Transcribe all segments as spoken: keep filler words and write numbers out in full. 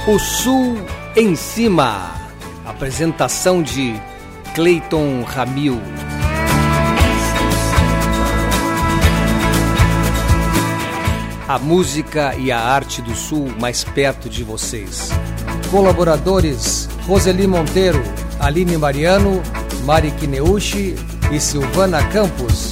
O Sul em Cima. Apresentação de Cleiton Ramil. A música e a arte do Sul mais perto de vocês. Colaboradores: Roseli Monteiro, Aline Mariano, Mari Kineuchi e Silvana Campos.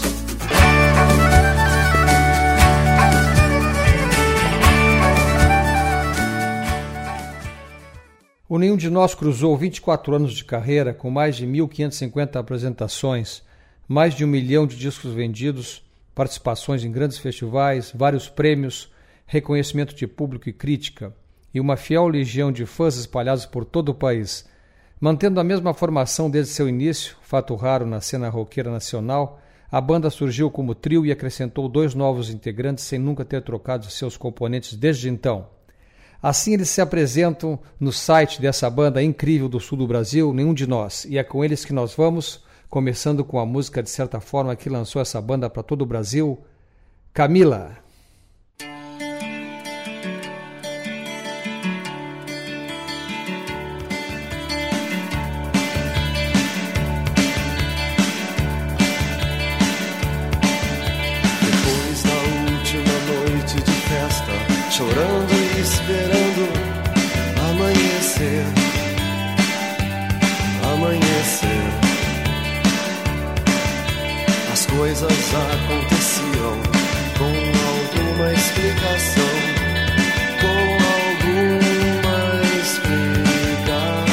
O Nenhum de Nós cruzou vinte e quatro anos de carreira com mais de mil quinhentas e cinquenta apresentações, mais de um milhão de discos vendidos, participações em grandes festivais, vários prêmios, reconhecimento de público e crítica, e uma fiel legião de fãs espalhados por todo o país. Mantendo a mesma formação desde seu início, fato raro na cena roqueira nacional, a banda surgiu como trio e acrescentou dois novos integrantes sem nunca ter trocado seus componentes desde então. Assim eles se apresentam no site dessa banda incrível do sul do Brasil, Nenhum de Nós, e é com eles que nós vamos, começando com a música de certa forma que lançou essa banda para todo o Brasil, Camila. Depois da última noite de festa, chorando e esperando amanhecer, amanhecer. As coisas aconteciam com alguma explicação, com alguma explicação.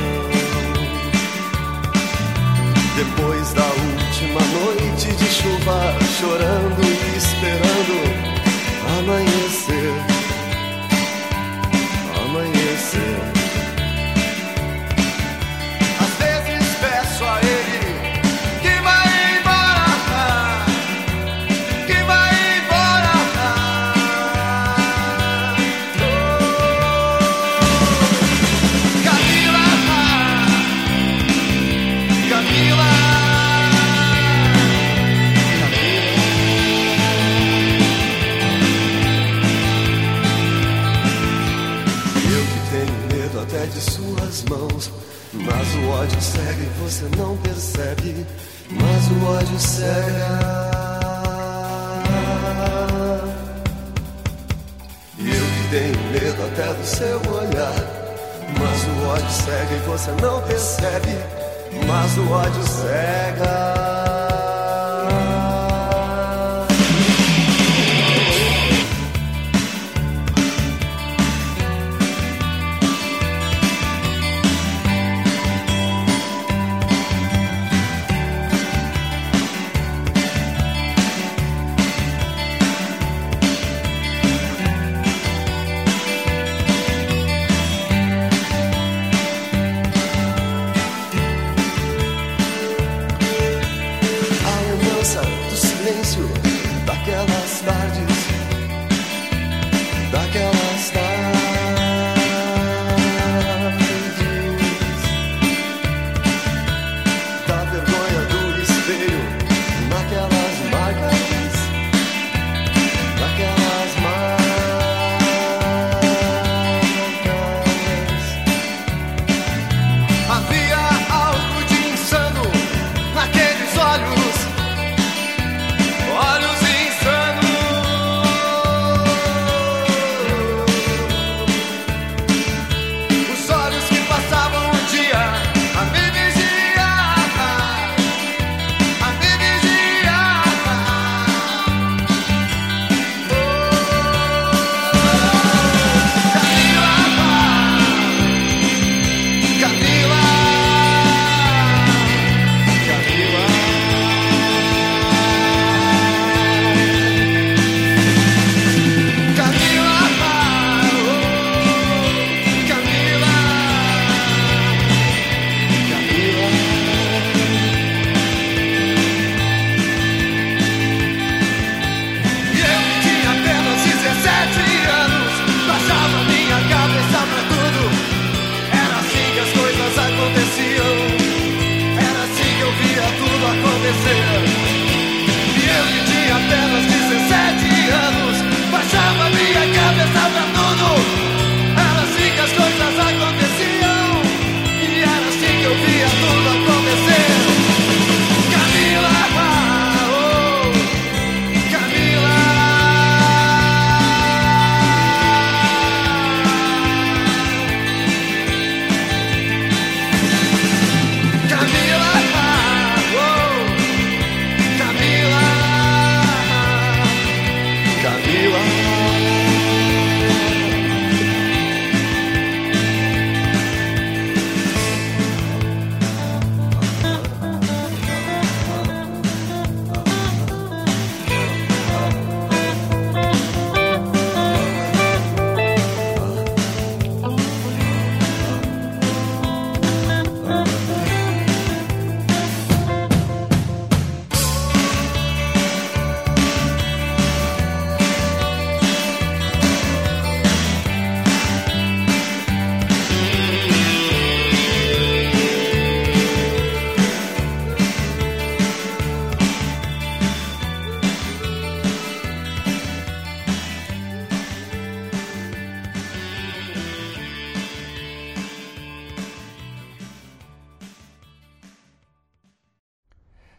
Depois da última noite de chuva, chorando e esperando amanhecer, amanhecer. Às vezes peço a ele que vai embora, que vai embora. Oh, Camila, Camila. Até de suas mãos, mas o ódio cega e você não percebe, mas o ódio cega. E eu que tenho medo até do seu olhar, mas o ódio cega e você não percebe, mas o ódio cega.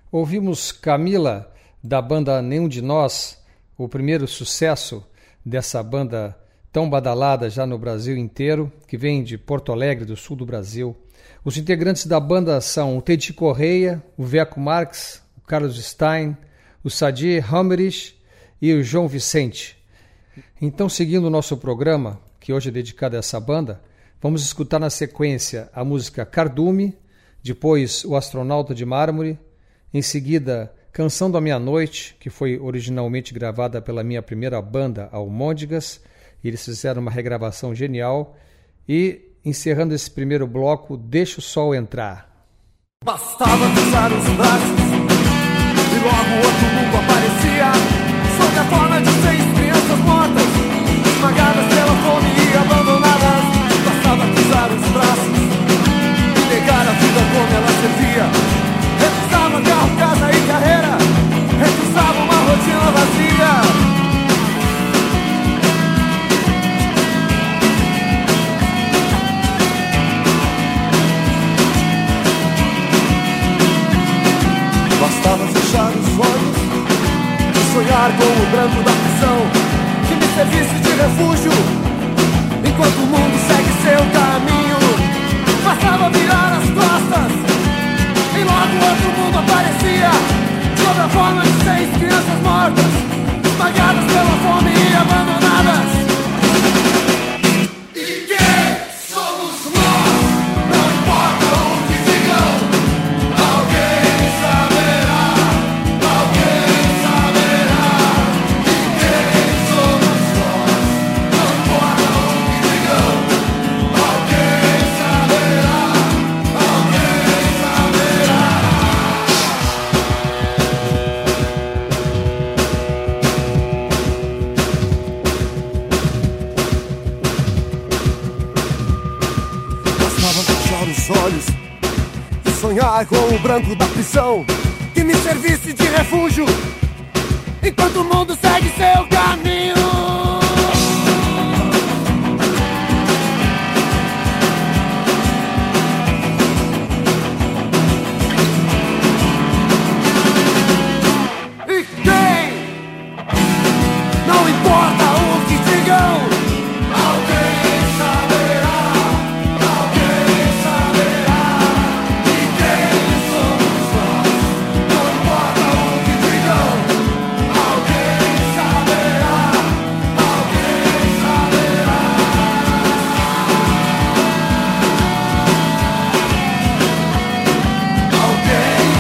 Ouvimos Camila, da banda Nenhum de Nós, o primeiro sucesso dessa banda tão badalada já no Brasil inteiro, que vem de Porto Alegre, do sul do Brasil. Os integrantes da banda são o Teddy Correia, o Veco Marques, o Carlos Stein, o Sadi Hammerich e o João Vicente. Então, seguindo o nosso programa, que hoje é dedicado a essa banda, vamos escutar na sequência a música Cardume, depois O Astronauta de Mármore, em seguida Canção da Meia-Noite, que foi originalmente gravada pela minha primeira banda, Almôndegas, e eles fizeram uma regravação genial, e encerrando esse primeiro bloco, Deixa o Sol Entrar. Bastava fechar os braços e logo outro mundo aparecia, sob a forma de seis crianças mortas, esmagadas pela fome e abandonadas. Bastava cruzar os braços e negar a vida como ela servia. Recusava carro, casa e carreira, recusava uma rotina vazia. Bastava fechar os olhos e sonhar com o branco da prisão, que me servisse de refúgio enquanto o mundo segue seu caminho. Bastava virar as costas e logo outro mundo aparecia, sob a forma de seis crianças mortas, esmagadas pela fome e abandonadas. E quem somos nós? Não importa o que digam, alguém saberá, alguém saberá. E quem somos nós? Não importa o que digam, alguém saberá, alguém saberá. Bastava fechar os olhos e sonhar com o branco da prisão, que me servisse de refúgio enquanto o mundo segue seu caminho. E quem? Não importa o que digam, alguém saberá, alguém saberá. E quem somos nós? Não importa o que digam, alguém saberá, alguém saberá. Alguém.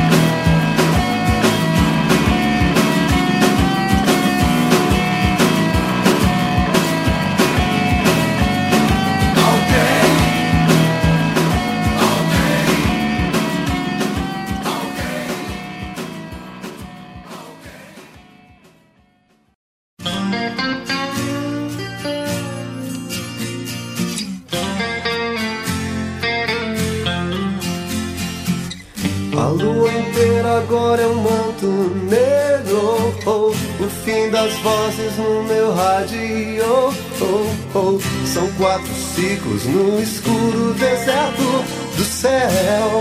A lua inteira agora é um manto negro, oh, o fim das vozes no meu rádio, oh, oh. São quatro ciclos no escuro deserto do céu.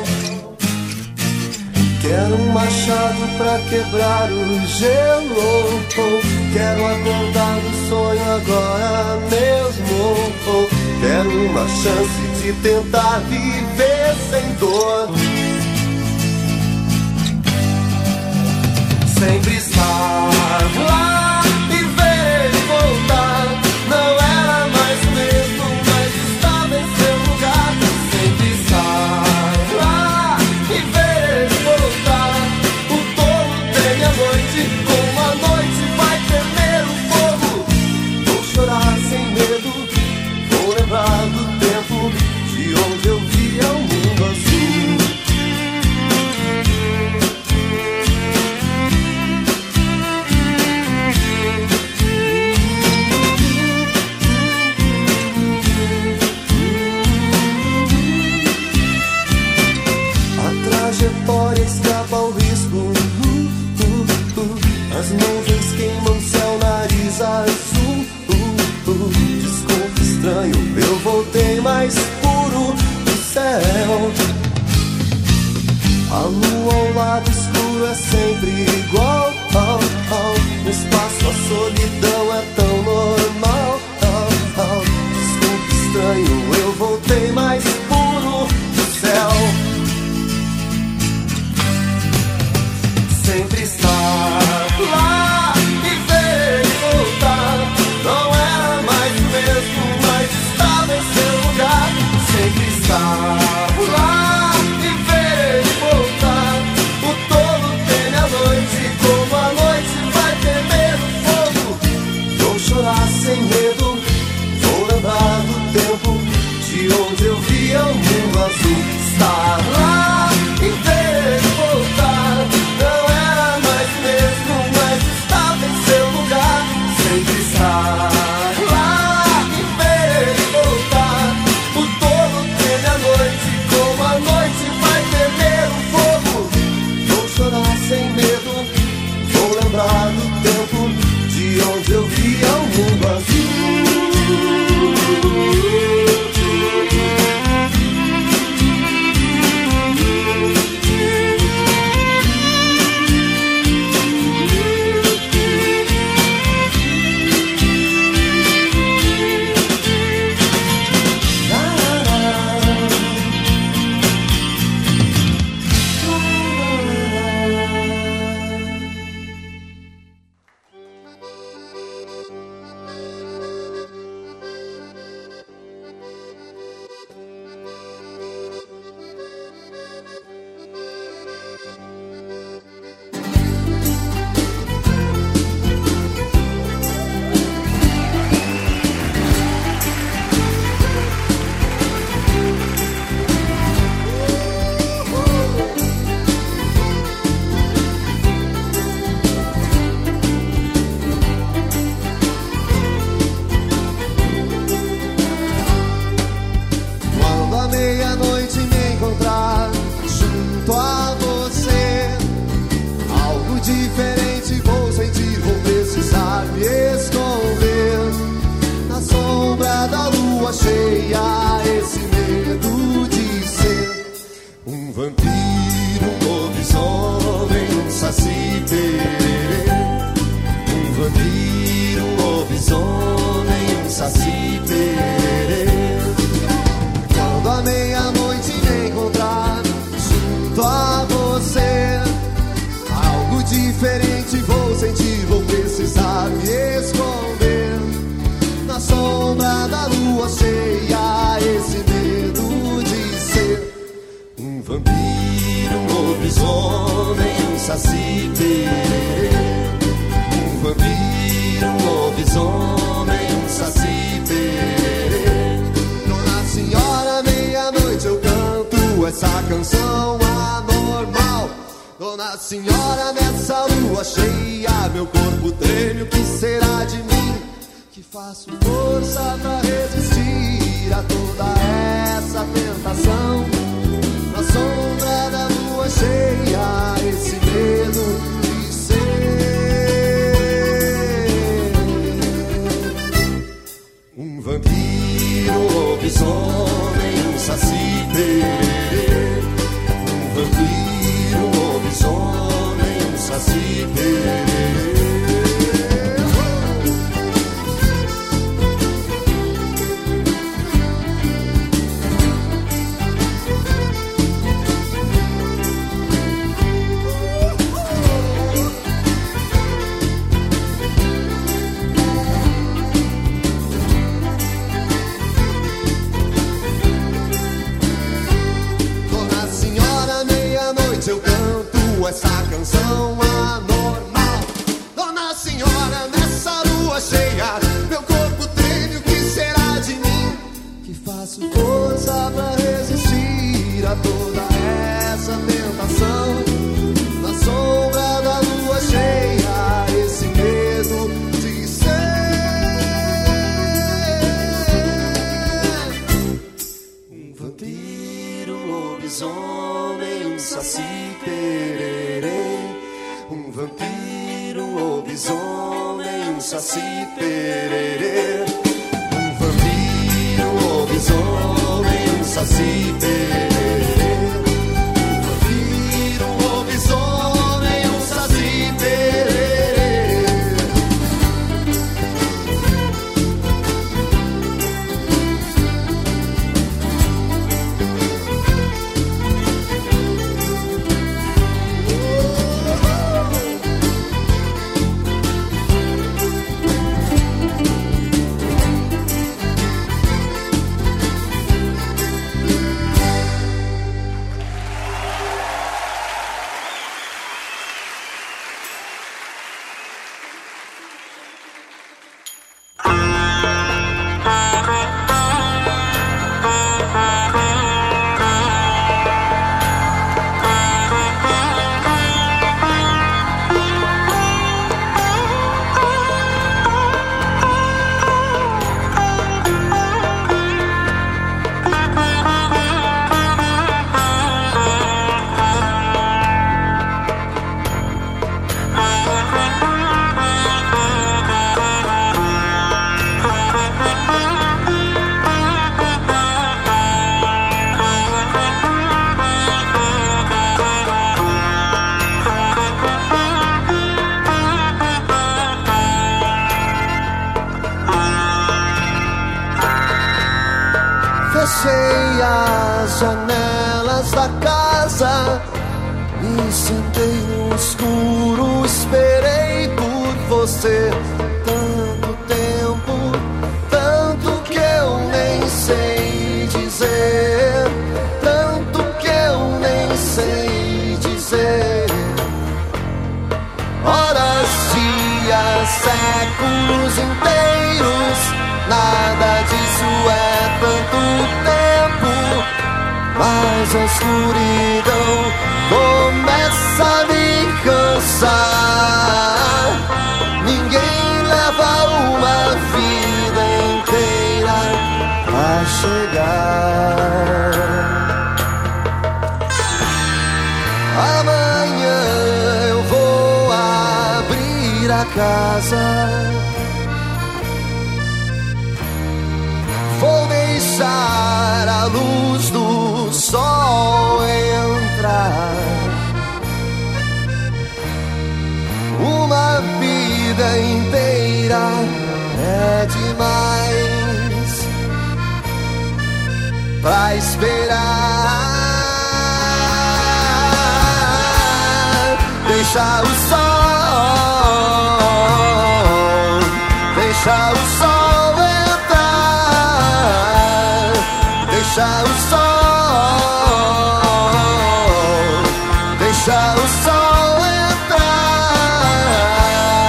Quero um machado pra quebrar o gelo, oh. Quero acordar do sonho agora mesmo, oh. Quero uma chance de tentar viver sem dor, sempre estar lá e ver ele voltar. Não era mais o mesmo, mas estava em seu lugar. Sempre estar lá e ver ele voltar. O tolo tem a noite, como a noite vai temer o fogo. Vou chorar sem medo, vou lembrar do tempo de onde eu via o mundo azul. Trajetória escapa ao risco, uh, uh, uh. As nuvens queimam céu, nariz azul, uh, uh. Desculpe estranho, eu voltei mais puro do céu. A lua ao lado escuro sempre igual. Oh, oh. No espaço a solidão é tão normal. Oh, oh. Desculpe, estranho, eu voltei mais puro do céu. Sempre estar lá e ver ele voltar. Não era mais o mesmo, mas estava em seu lugar. Sempre estar lá e ver ele voltar. O tolo teme a noite, como a noite vai temer o fogo. Vou chorar sem medo, vou lembrar do tempo de onde eu via o mundo azul. Estar lá e ver ele voltar. Não era mais o mesmo, mas estava em seu lugar. Sempre estar lá e ver ele voltar. O tolo teme a noite, como a noite vai temer o fogo. Vou chorar sem medo, vou lembrar do tempo de onde eu via o mundo azul. Saci pererê, um vampiro, um lobisomem, Fechei as janelas da casa, me sentei no escuro, esperei por você. Tanto tempo, tanto que eu nem sei dizer, tanto que eu nem sei dizer. Horas, dias, séculos inteiros, nada disso é tanto tempo. Mas a escuridão começa a me cansar. Ninguém leva uma vida inteira a chegar. Amanhã eu vou abrir a casa, vou deixar a luz do sol entrar. Uma vida inteira é demais pra esperar. Deixa o sol, deixa o sol entrar. Deixa o sol, deixa o sol entrar.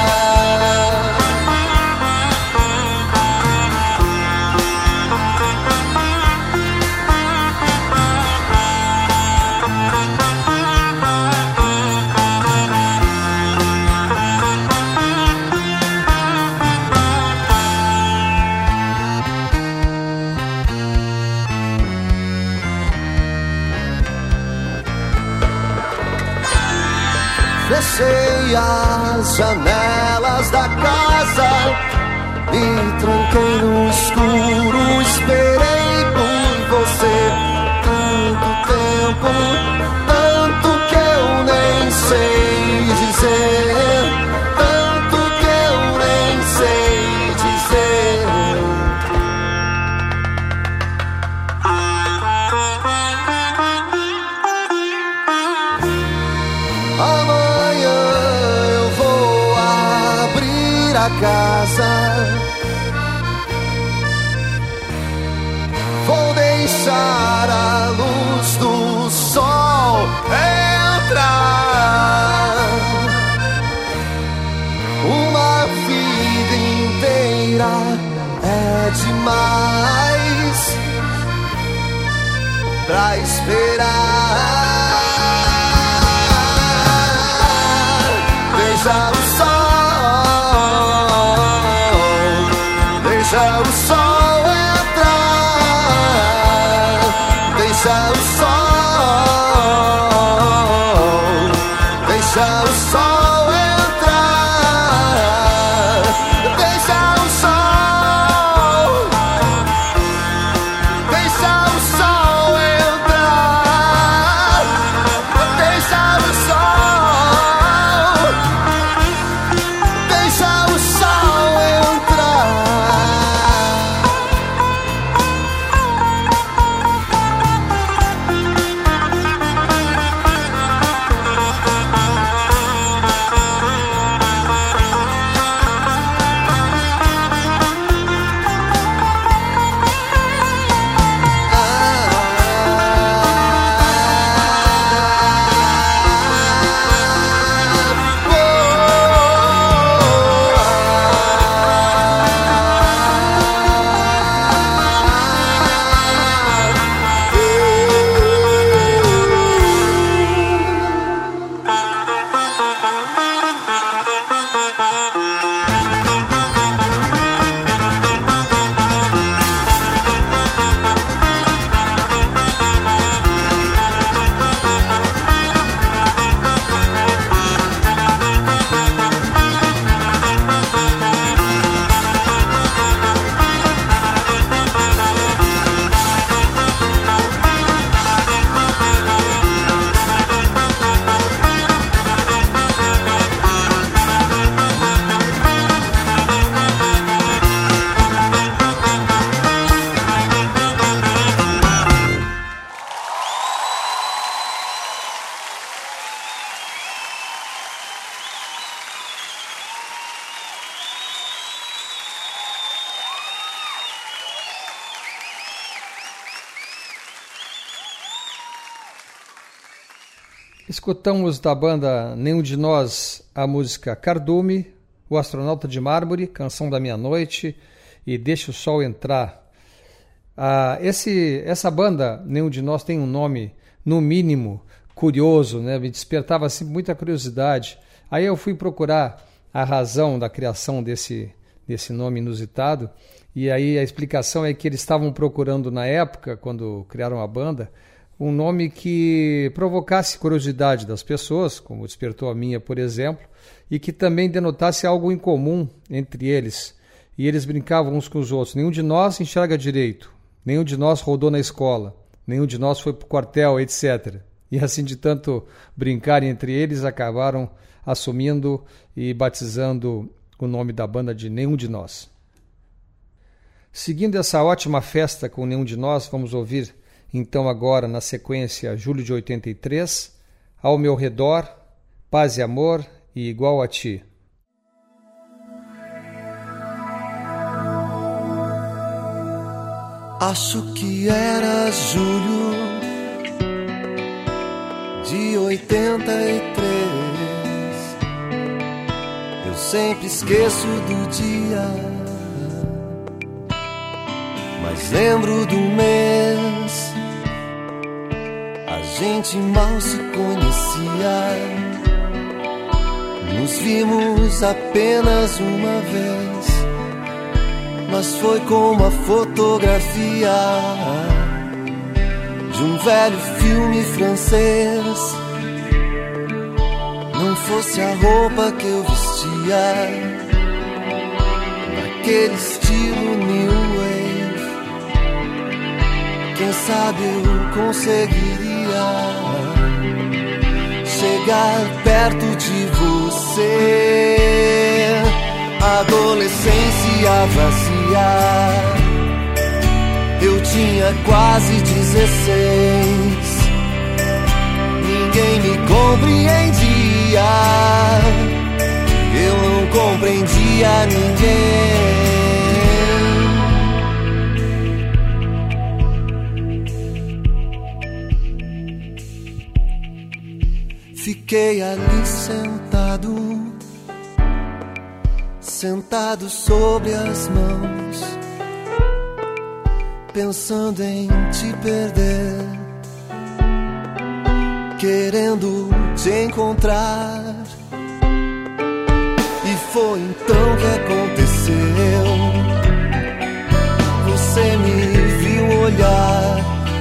Fechei as janelas da casa, me tranquei no escuro, esperei por você. Tanto tempo, tanto que eu nem sei dizer, tanto que eu nem sei dizer. Amanhã eu vou abrir a casa, vou deixar a luz do sol entrar. Uma vida inteira é demais pra esperar. Deixa o sol, deixa o sol entrar. Deixa o sol, deixa o sol entrar. Deixa o sol, deixa o sol entrar. Deixa o sol, deixa o sol entrar. Escutamos da banda Nenhum de Nós a música Cardume, O Astronauta de Mármore, Canção da Meia-Noite e Deixa o Sol Entrar. Ah, esse, essa banda, Nenhum de Nós, tem um nome, no mínimo, curioso, né? Me despertava assim, muita curiosidade. Aí eu fui procurar a razão da criação desse, desse nome inusitado, e aí a explicação é que eles estavam procurando na época, quando criaram a banda, um nome que provocasse curiosidade das pessoas, como despertou a minha, por exemplo, e que também denotasse algo em comum entre eles. E eles brincavam uns com os outros. Nenhum de nós enxerga direito, nenhum de nós rodou na escola, nenhum de nós foi para o quartel, etcétera. E assim, de tanto brincarem entre eles, acabaram assumindo e batizando o nome da banda de Nenhum de Nós. Seguindo essa ótima festa com Nenhum de Nós, vamos ouvir então agora, na sequência, julho de oitenta e três, Ao Meu Redor, Paz e Amor e Igual a Ti. Acho que era julho de oitenta e três. Eu sempre esqueço do dia, mas lembro do mês. A gente mal se conhecia, nos vimos apenas uma vez, mas foi como a fotografia de um velho filme francês. Não fosse a roupa que eu vestia, naquele estilo new wave, quem sabe eu conseguiria chegar perto de você. Adolescência vazia, eu tinha quase dezesseis. Ninguém me compreendia, eu não compreendia ninguém. Fiquei ali sentado, sentado sobre as mãos, pensando em te perder, querendo te encontrar. E foi então que aconteceu. Você me viu olhar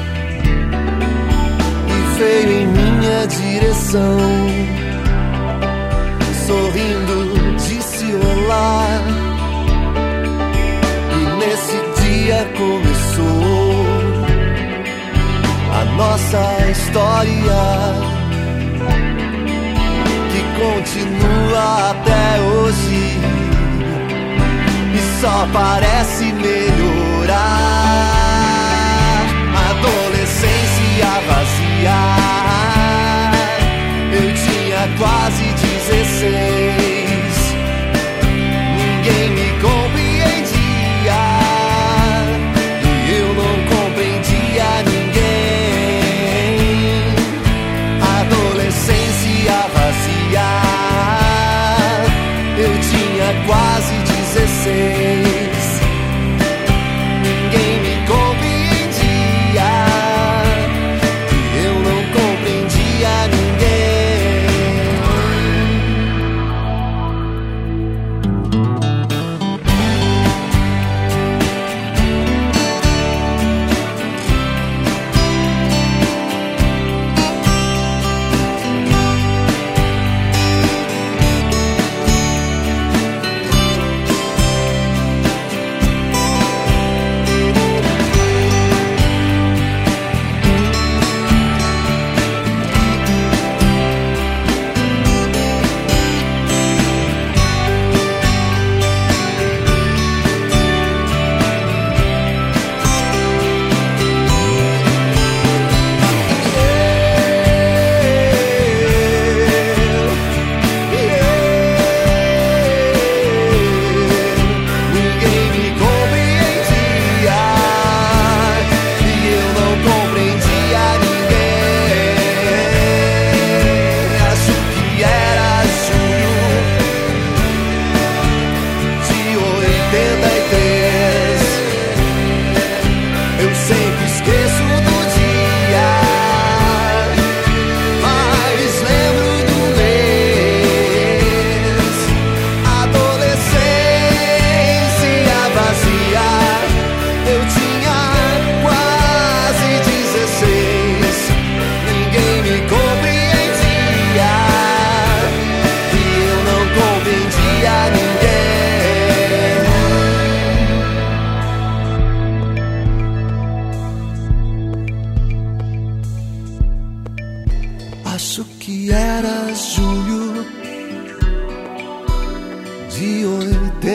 e veio em minha direção, sorrindo disse olá. E nesse dia começou a nossa história, que continua até hoje e só parece melhorar. Adolescência vazia, eu tinha quase dezesseis. Ninguém me compreendia e eu não compreendia ninguém. Adolescência vazia, eu tinha quase dezesseis. Ninguém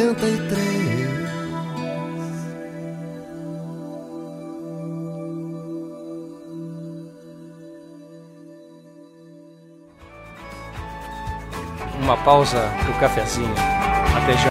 noventa e três. Uma pausa pro cafezinho. Até já.